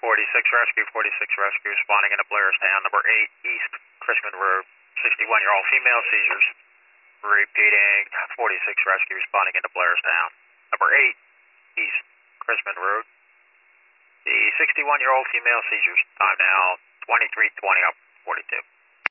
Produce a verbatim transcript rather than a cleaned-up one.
forty-six Rescue, forty-six Rescue, responding into Blairstown. Number eight, East Chrisman Road, sixty-one-year-old female seizures. Repeating, forty-six Rescue, responding into Blairstown. Number eight, East Chrisman Road. The sixty-one-year-old female seizures. Time now, twenty-three twenty up forty-two.